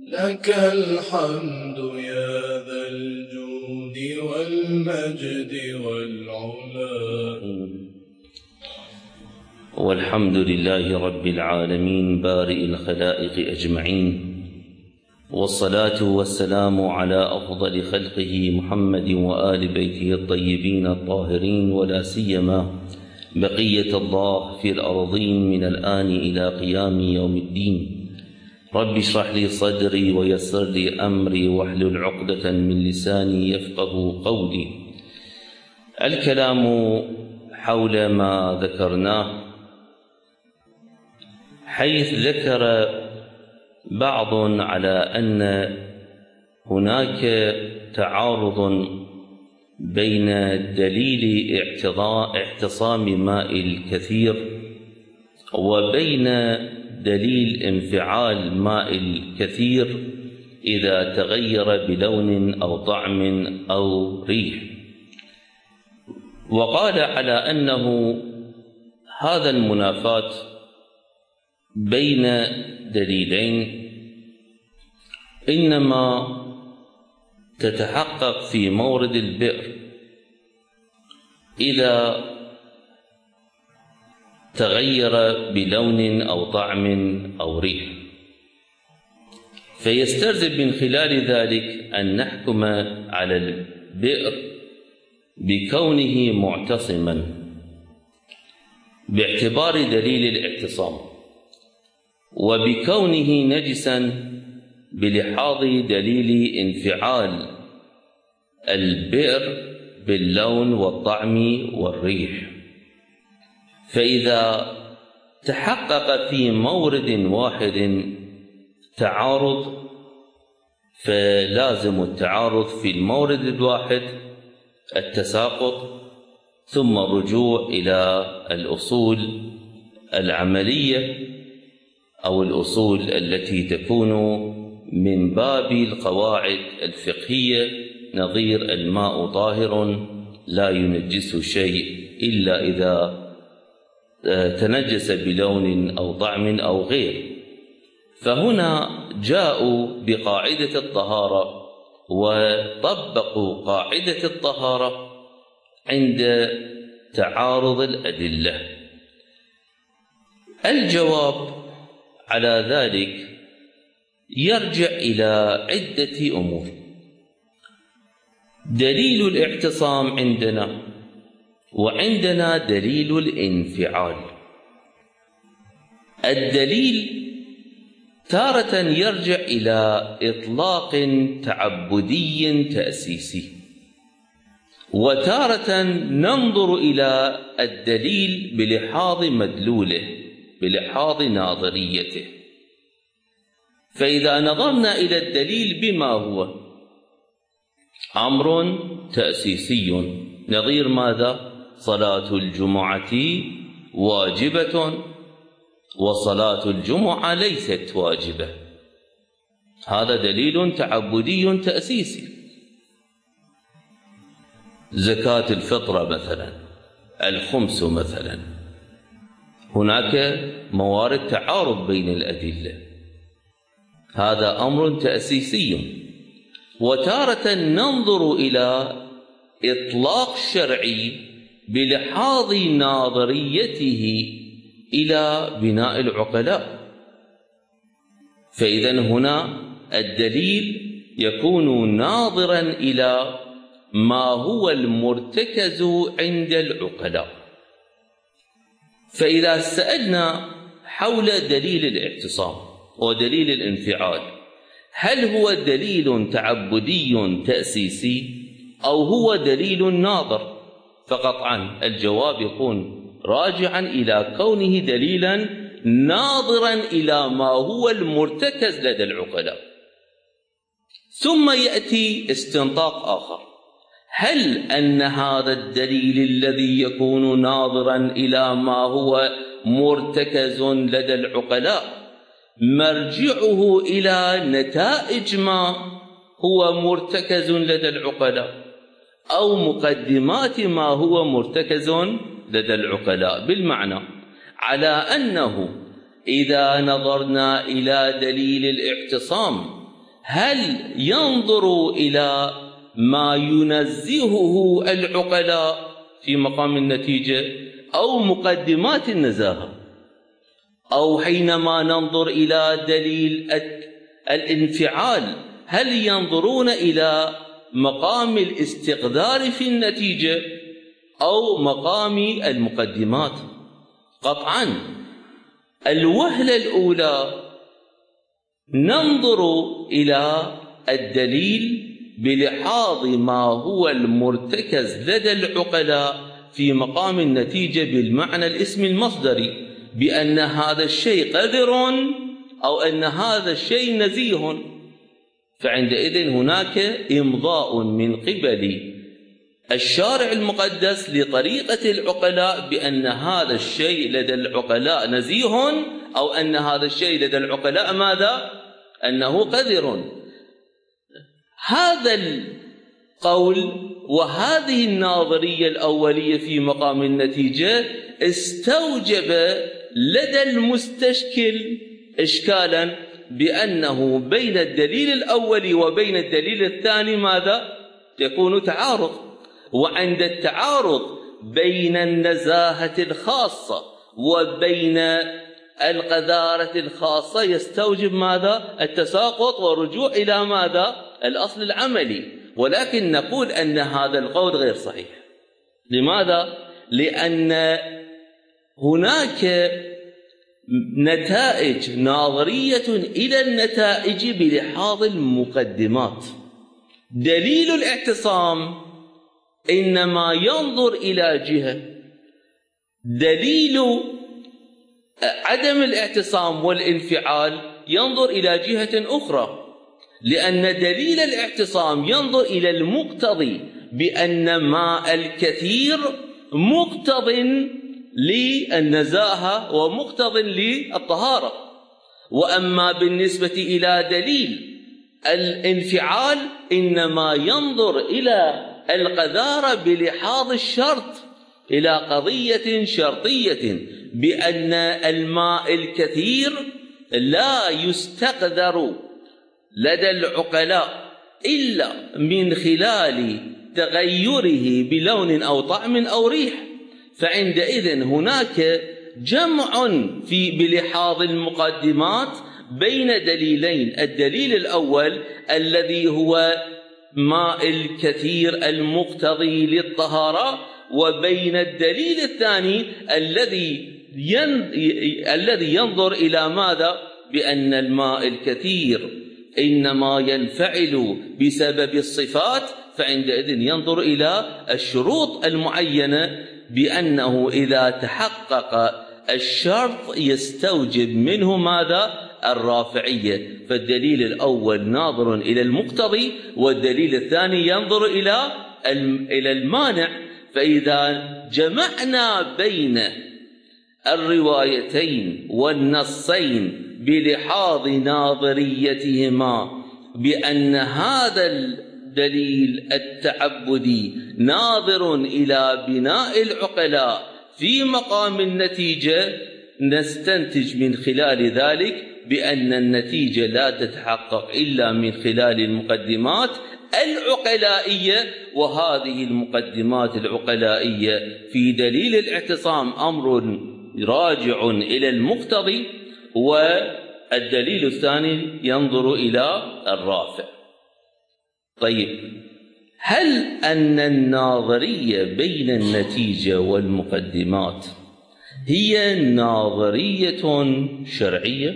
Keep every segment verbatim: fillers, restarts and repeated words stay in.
لك الحمد يا ذا الجود والمجد والعلا. والحمد لله رب العالمين بارئ الخلائق أجمعين، والصلاة والسلام على أفضل خلقه محمد وآل بيته الطيبين الطاهرين، ولا سيما بقية الله في الأرضين من الآن إلى قيام يوم الدين. رب اشرح لي صدري ويسر لي أمري واحلل عقدة من لساني يفقه قولي. الكلام حول ما ذكرناه، حيث ذكر بعض على أن هناك تعارض بين دليل اعتصام ماء الكثير وبين دليل انفعال ماء الكثير إذا تغير بلون أو طعم أو ريح، وقال على أنه هذا المنافاة بين دليلين إنما تتحقق في مورد البئر إذا تغير بلون أو طعم أو ريح، فيستلزم من خلال ذلك أن نحكم على البئر بكونه معتصما باعتبار دليل الاعتصام، وبكونه نجسا بلحاظ دليل انفعال البئر باللون والطعم والريح. فإذا تحقق في مورد واحد تعارض، فلازم التعارض في المورد الواحد التساقط، ثم الرجوع إلى الأصول العملية أو الأصول التي تكون من باب القواعد الفقهية، نظير الماء طاهر لا ينجس شيء إلا إذا تنجس بلون أو طعم أو غير. فهنا جاءوا بقاعدة الطهارة وطبقوا قاعدة الطهارة عند تعارض الأدلة. الجواب على ذلك يرجع إلى عدة أمور. دليل الاعتصام عندنا، وعندنا دليل الانفعال. الدليل تارة يرجع إلى إطلاق تعبدي تأسيسي، وتارة ننظر إلى الدليل بلحاظ مدلوله، بلحاظ ناظريته. فإذا نظرنا إلى الدليل بما هو أمر تأسيسي، نظير ماذا؟ صلاة الجمعة واجبة وصلاة الجمعة ليست واجبة، هذا دليل تعبدي تأسيسي. زكاة الفطرة مثلا، الخمس مثلا، هناك موارد تعارض بين الأدلة، هذا أمر تأسيسي. وتارة ننظر إلى إطلاق شرعي بلحاظ ناظريته إلى بناء العقلاء. فإذا هنا الدليل يكون ناظرا إلى ما هو المرتكز عند العقلاء. فإذا سألنا حول دليل الاعتصام ودليل الانفعال، هل هو دليل تعبدي تأسيسي أو هو دليل ناظر؟ فقطعا الجواب يكون راجعا إلى كونه دليلا ناظرا إلى ما هو المرتكز لدى العقلاء. ثم يأتي استنطاق آخر، هل أن هذا الدليل الذي يكون ناظرا إلى ما هو مرتكز لدى العقلاء مرجعه إلى نتائج ما هو مرتكز لدى العقلاء، أو مقدمات ما هو مرتكز لدى العقلاء؟ بالمعنى على أنه إذا نظرنا إلى دليل الاعتصام هل ينظر إلى ما ينزهه العقلاء في مقام النتيجة أو مقدمات النزاهة، أو حينما ننظر إلى دليل الانفعال هل ينظرون إلى مقام الاستقدار في النتيجة أو مقام المقدمات؟ قطعا الوهلة الأولى ننظر إلى الدليل بلحاظ ما هو المرتكز لدى العقلاء في مقام النتيجة بالمعنى الاسم المصدري، بأن هذا الشيء قذر أو أن هذا الشيء نزيه. فعندئذ هناك إمضاء من قبل الشارع المقدس لطريقة العقلاء بأن هذا الشيء لدى العقلاء نزيه، أو أن هذا الشيء لدى العقلاء ماذا؟ أنه قذر. هذا القول وهذه النظرية الأولية في مقام النتيجة استوجب لدى المستشكل إشكالا بأنه بين الدليل الأول وبين الدليل الثاني ماذا؟ يكون تعارض، وعند التعارض بين النزاهة الخاصة وبين القذارة الخاصة يستوجب ماذا؟ التساقط والرجوع إلى ماذا؟ الأصل العملي. ولكن نقول أن هذا القول غير صحيح. لماذا؟ لأن هناك نتائج ناظرية إلى النتائج بلحاظ المقدمات. دليل الاعتصام إنما ينظر إلى جهة، دليل عدم الاعتصام والانفعال ينظر إلى جهة أخرى، لأن دليل الاعتصام ينظر إلى المقتضي بأن ماء الكثير مقتض للنزاهة ومقتض للطهارة. وأما بالنسبة إلى دليل الانفعال إنما ينظر إلى القذارة بلحاظ الشرط، إلى قضية شرطية بأن الماء الكثير لا يستقذر لدى العقلاء إلا من خلال تغيره بلون أو طعم أو ريح. فعندئذ هناك جمع في بلحاظ المقدمات بين دليلين، الدليل الأول الذي هو ماء الكثير المقتضي للطهارة، وبين الدليل الثاني الذي الذي ينظر إلى ماذا؟ بأن الماء الكثير إنما ينفعل بسبب الصفات. فعندئذ ينظر إلى الشروط المعينة بأنه إذا تحقق الشرط يستوجب منه ماذا؟ الرافعية. فالدليل الأول ناظر إلى المقتضي، والدليل الثاني ينظر إلى إلى المانع. فإذا جمعنا بين الروايتين والنصين بلحاظ ناظريتهما بأن هذا الدليل التعبدي ناظر إلى بناء العقلاء في مقام النتيجة، نستنتج من خلال ذلك بأن النتيجة لا تتحقق إلا من خلال المقدمات العقلائية. وهذه المقدمات العقلائية في دليل الاعتصام أمر راجع إلى المقتضي، والدليل الثاني ينظر إلى الرافع. طيب، هل أن الناظرية بين النتيجة والمقدمات هي ناظرية شرعية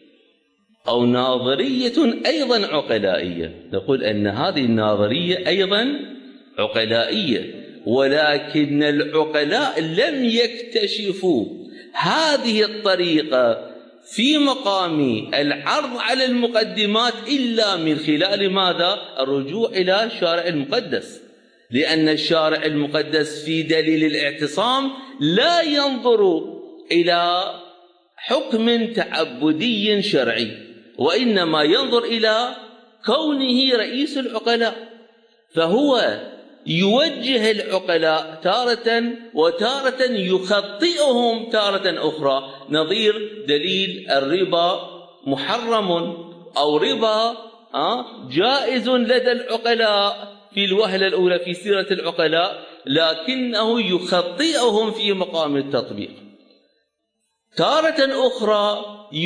أو ناظرية أيضا عقلائية؟ نقول أن هذه الناظرية أيضا عقلائية، ولكن العقلاء لم يكتشفوا هذه الطريقة في مقام العرض على المقدمات إلا من خلال ماذا؟ الرجوع إلى الشارع المقدس. لأن الشارع المقدس في دليل الاعتصام لا ينظر إلى حكم تعبدي شرعي، وإنما ينظر إلى كونه رئيس العقلاء، فهو يوجه العقلاء تارة وتارة يخطئهم تارة أخرى. نظير دليل الربا محرم أو ربا جائز لدى العقلاء في الوهلة الأولى في سيرة العقلاء، لكنه يخطئهم في مقام التطبيق. تارة أخرى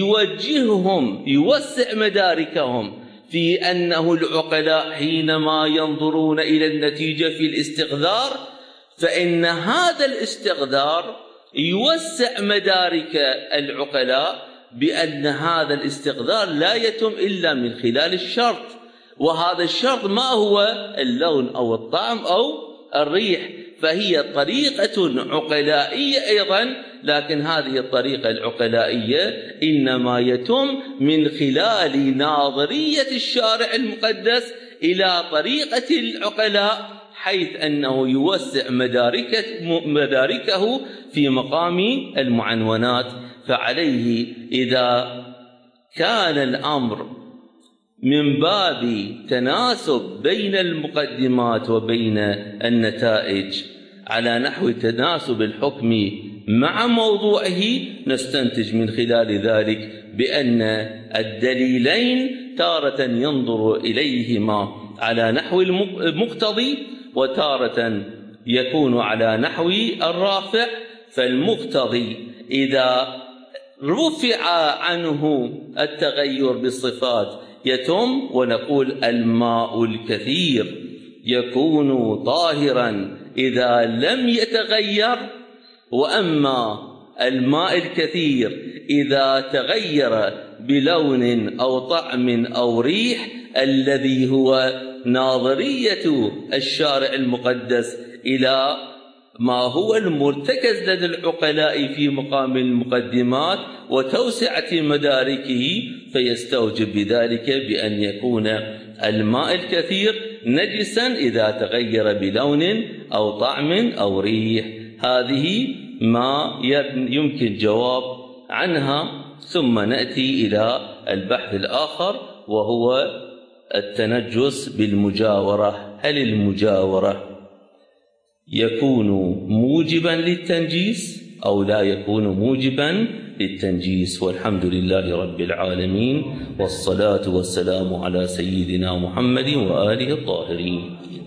يوجههم، يوسع مداركهم في أنه العقلاء حينما ينظرون إلى النتيجة في الاستقذار فإن هذا الاستقذار يوسع مدارك العقلاء بأن هذا الاستقذار لا يتم إلا من خلال الشرط، وهذا الشرط ما هو اللون أو الطعم أو الريح، فهي طريقة عقلائية أيضا، لكن هذه الطريقة العقلائية إنما يتم من خلال ناظرية الشارع المقدس إلى طريقة العقلاء، حيث أنه يوسع مداركه, مداركه في مقام المعنونات. فعليه إذا كان الأمر من باب تناسب بين المقدمات وبين النتائج على نحو تناسب الحكم مع موضوعه، نستنتج من خلال ذلك بأن الدليلين تارة ينظر إليهما على نحو المقتضي وتارة يكون على نحو الرافع. فالمقتضي إذا رفع عنه التغير بالصفات يتم، ونقول الماء الكثير يكون طاهرا إذا لم يتغير، وأما الماء الكثير إذا تغير بلون أو طعم أو ريح الذي هو ناظرية الشارع المقدس إلى ما هو المرتكز لدى العقلاء في مقام المقدمات وتوسعة مداركه، فيستوجب بذلك بأن يكون الماء الكثير نجسا إذا تغير بلون أو طعم أو ريح. هذه ما يمكن جواب عنها. ثم نأتي إلى البحث الآخر وهو التنجس بالمجاورة. هل المجاورة يكون موجبا للتنجيس أو لا يكون موجبا للتنجيس؟ والحمد لله رب العالمين، والصلاة والسلام على سيدنا محمد وآله الطاهرين.